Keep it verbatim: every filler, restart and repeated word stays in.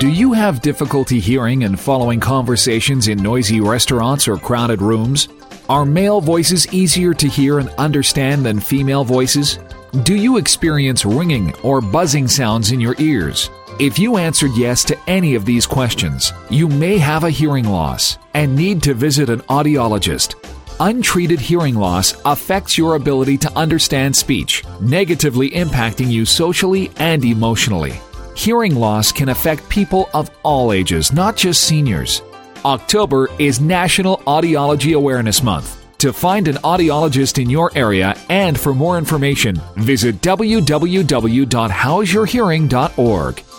Do you have difficulty hearing and following conversations in noisy restaurants or crowded rooms? Are male voices easier to hear and understand than female voices? Do you experience ringing or buzzing sounds in your ears? If you answered yes to any of these questions, you may have a hearing loss and need to visit an audiologist. Untreated hearing loss affects your ability to understand speech, negatively impacting you socially and emotionally. Hearing loss can affect people of all ages, not just seniors. October is National Audiology Awareness Month. To find an audiologist in your area and for more information, visit w w w dot hows your hearing dot org.